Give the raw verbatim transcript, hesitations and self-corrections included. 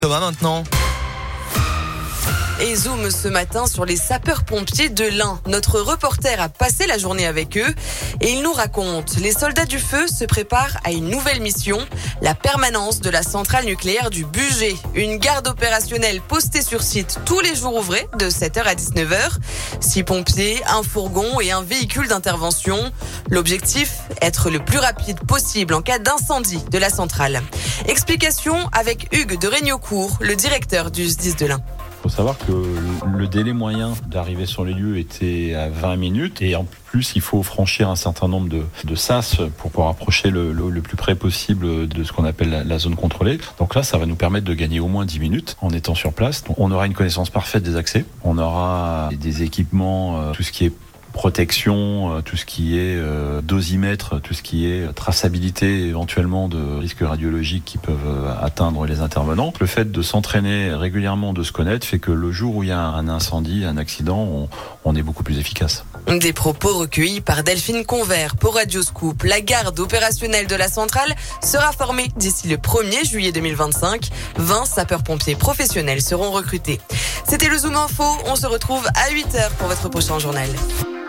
Thomas maintenant. Et zoom ce matin sur les sapeurs-pompiers de l'Ain. Notre reporter a passé la journée avec eux et il nous raconte. Les soldats du feu se préparent à une nouvelle mission, la permanence de la centrale nucléaire du Bugey. Une garde opérationnelle postée sur site tous les jours ouvrés de sept heures à dix-neuf heures. Six pompiers, un fourgon et un véhicule d'intervention. L'objectif, être le plus rapide possible en cas d'incendie de la centrale. Explication avec Hugues de Regnocourt, le directeur du S D I S de l'Ain. Il faut savoir que le délai moyen d'arriver sur les lieux était à vingt minutes et en plus il faut franchir un certain nombre de, de sas pour pouvoir approcher le, le, le plus près possible de ce qu'on appelle la, la zone contrôlée. Donc là ça va nous permettre de gagner au moins dix minutes en étant sur place. Donc, on aura une connaissance parfaite des accès, on aura des équipements, tout ce qui est protection, tout ce qui est euh, dosimètre, tout ce qui est traçabilité éventuellement de risques radiologiques qui peuvent atteindre les intervenants. Le fait de s'entraîner régulièrement, de se connaître, fait que le jour où il y a un incendie, un accident, on, on est beaucoup plus efficace. Des propos recueillis par Delphine Convert pour Radio Scoop. La garde opérationnelle de la centrale sera formée d'ici le premier juillet deux mille vingt-cinq. vingt sapeurs-pompiers professionnels seront recrutés. C'était le Zoom Info. On se retrouve à huit heures pour votre prochain journal.